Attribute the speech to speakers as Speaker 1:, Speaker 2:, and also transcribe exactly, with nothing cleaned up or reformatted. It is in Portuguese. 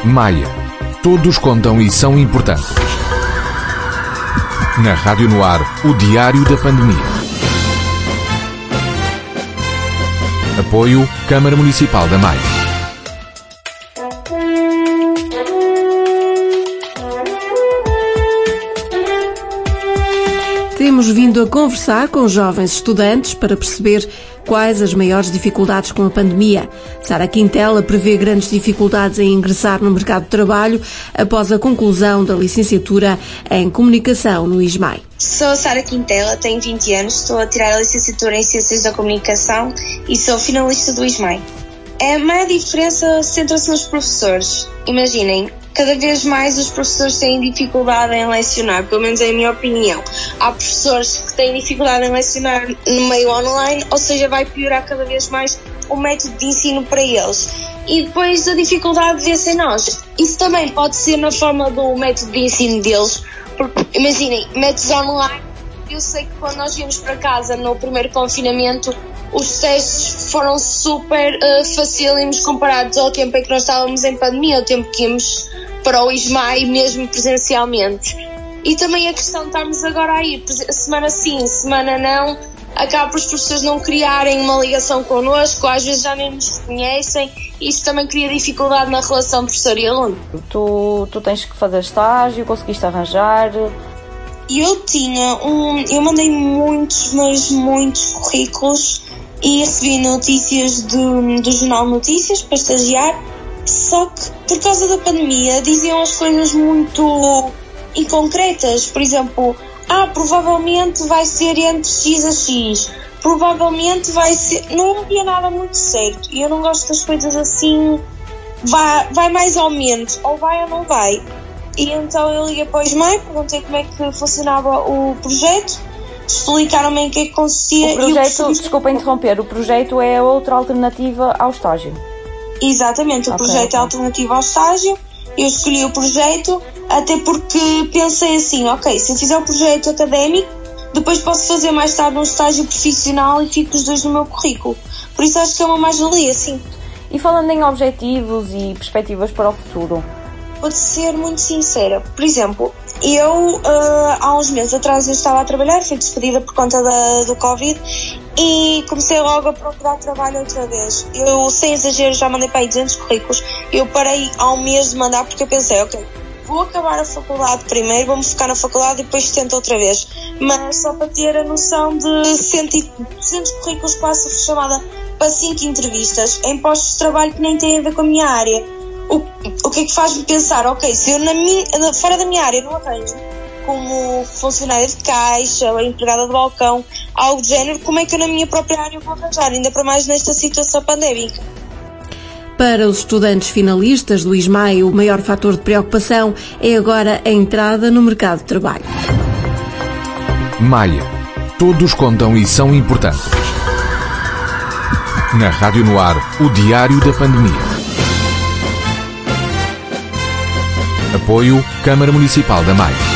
Speaker 1: Maia. Todos contam e são importantes. Na Rádio no Ar, o Diário da Pandemia. Apoio Câmara Municipal da Maia.
Speaker 2: Temos vindo a conversar com jovens estudantes para perceber quais as maiores dificuldades com a pandemia. Sara Quintela prevê grandes dificuldades em ingressar no mercado de trabalho após a conclusão da licenciatura em Comunicação no ISMAI.
Speaker 3: Sou Sara Quintela, tenho vinte anos, estou a tirar a licenciatura em Ciências da Comunicação e sou finalista do ISMAI. A maior diferença centra-se nos professores. Imaginem, cada vez mais os professores têm dificuldade em lecionar, pelo menos é a minha opinião. Há professores que têm dificuldade em lecionar no meio online, ou seja, vai piorar cada vez mais o método de ensino para eles. E depois a dificuldade de ser nós. Isso também pode ser na forma do método de ensino deles, porque imaginem, métodos online, eu sei que quando nós viemos para casa no primeiro confinamento, os testes foram super uh, facílimos comparados ao tempo em que nós estávamos em pandemia, ao tempo que íamos para o ISMAI mesmo presencialmente. E também a questão de estarmos agora aí, semana sim, semana não, acaba por os professores não criarem uma ligação connosco, às vezes já nem nos conhecem, e isso também cria dificuldade na relação professor e aluno.
Speaker 4: Tu, tu tens que fazer estágio, conseguiste arranjar?
Speaker 3: Eu tinha um, eu mandei muitos, mas muitos currículos e recebi notícias do, do Jornal Notícias para estagiar, só que por causa da pandemia diziam as coisas muito inconcretas. Por exemplo, ah, provavelmente vai ser entre X a X, provavelmente vai ser... Não havia nada muito certo e eu não gosto das coisas assim, vai, vai mais ou menos, ou vai ou não vai. E então eu liguei para o ISMAI, perguntei como é que funcionava o projeto, explicaram-me em que é que consistia.
Speaker 4: O projeto,
Speaker 3: e eu percebi...
Speaker 4: desculpa interromper, o projeto é outra alternativa ao estágio.
Speaker 3: Exatamente, o
Speaker 4: okay,
Speaker 3: projeto
Speaker 4: okay.
Speaker 3: é alternativo ao estágio. Eu escolhi o projeto até porque pensei assim, ok, se eu fizer o projeto académico, depois posso fazer mais tarde um estágio profissional e fico os dois no meu currículo. Por isso acho que é uma mais-valia, sim.
Speaker 4: E falando em objetivos e perspectivas para o futuro?
Speaker 3: Vou ser muito sincera. Por exemplo, eu uh, há uns meses atrás eu estava a trabalhar, fui despedida por conta da, do Covid e comecei logo a procurar trabalho outra vez. Eu, sem exagero, já mandei para aí duzentos currículos. Eu parei há um mês de mandar porque eu pensei, ok, vou acabar a faculdade primeiro, vamos ficar na faculdade e depois tento outra vez. Mas só para ter a noção de cem, duzentos currículos passo chamada para cinco entrevistas em postos de trabalho que nem têm a ver com a minha área. O, o que é que faz-me pensar, ok, se eu na minha, fora da minha área não arranjo como funcionária de caixa ou empregada de balcão, algo do género, como é que eu na minha própria área vou arranjar, ainda para mais nesta situação pandémica?
Speaker 2: Para os estudantes finalistas do ISMAI, o maior fator de preocupação é agora a entrada no mercado de trabalho.
Speaker 1: Maia. Todos contam e são importantes. Na Rádio no Ar, o Diário da Pandemia. Apoio Câmara Municipal da Maia.